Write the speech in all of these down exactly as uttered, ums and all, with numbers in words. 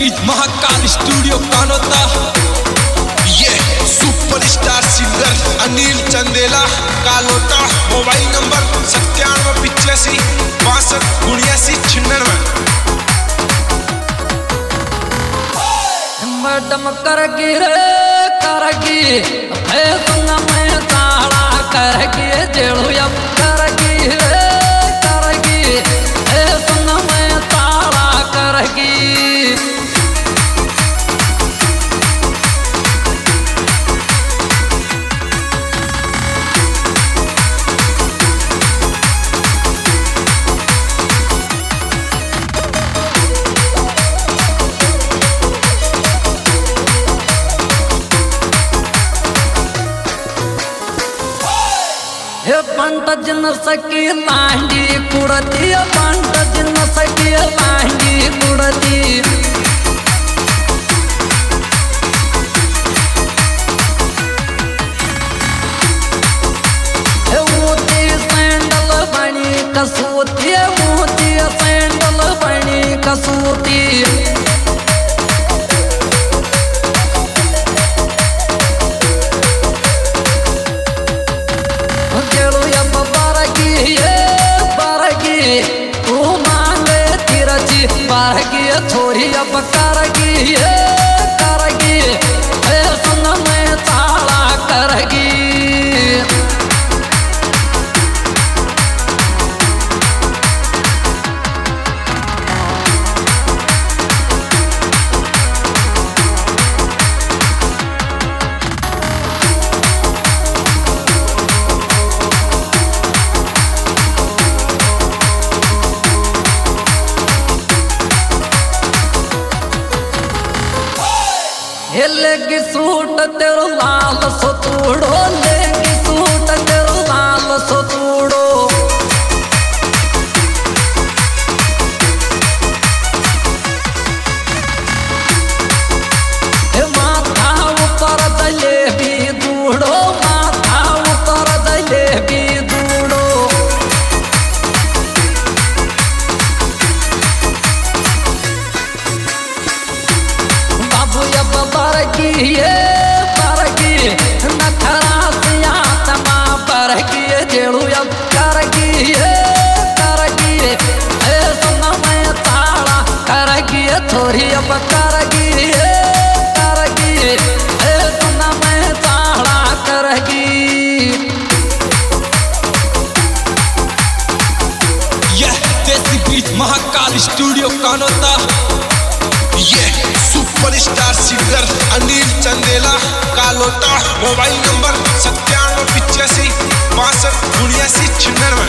बीच Mahakal studio Kanota. ये superstar singer Anil Chandela Kalota. Mobile number सत्तानवे पिचासी बासठ उन्यासी छिन्नवे। मैडम करगी रे करगी फैसन में ताड़ा करगी जेड़ू अब करगी रे करगी फैसन में ताड़ा करगी। पंट जिन सकी लांडी कुड़ती पंट जिन सकी लांडी कुड़ती। ऊँची सैंडल बनी कसूती ऊँची सैंडल बनी कसूती। छोरी अब करगी करगी फैसन में ताड़ा करगी। लेगी सूट तेरो लाल सतूड़ो लेगी सूट तेरो लाल सतूड़ो। माथा ऊपर जलेबी दूड़ो माथा ऊपर जलेबी दूड़ो। बाबू अब बरगी ये बरगी नखरा सिया तमा बरगी जेड़ू अब करगी ये करगी फैसन में ताड़ा करगी। थोड़ी अब करगी ये करगी फैसन में ताड़ा करगी। यह देसी बीच महाकाल स्टूडियो कानोता। ये superstar singer Anil Chandela Kalota. Mobile number सत्तानवे पिचासी बासठ उन्यासी छिन्नवे।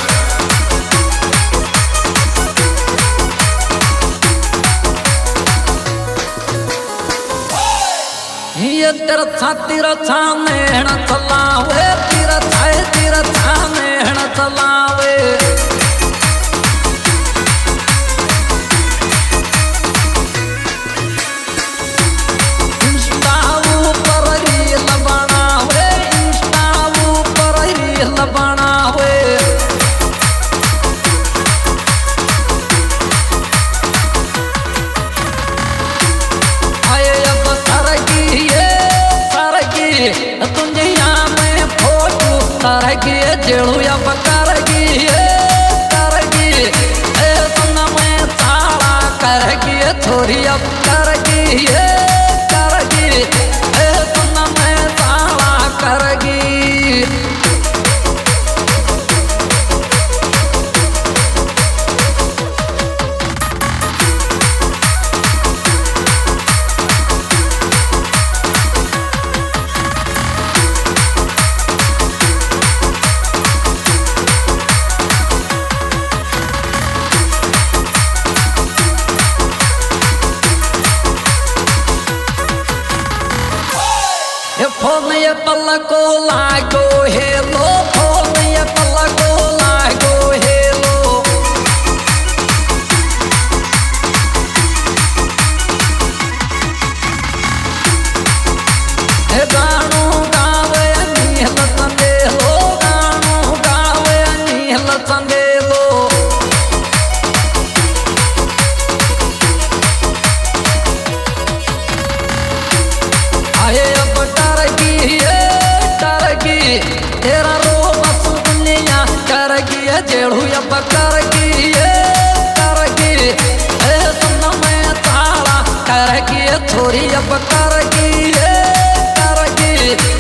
ये तेरा छाती रछा नेहण चलावे तेरा छाए तेरा छा नेहण चलावे। दुनिया में फोटो करगी जेड़ू अब करगी करगी फैसन में ताड़ा करगी। थोड़ी अब करगी करगी फैसन में ताड़ा करगी। फोन ये पलको लागो हेलो फोन ये पलको लागो हेलो। गानू गावे अनिल चंदेलो गानू गावे अनिल चंदेलो। अब करगी करगी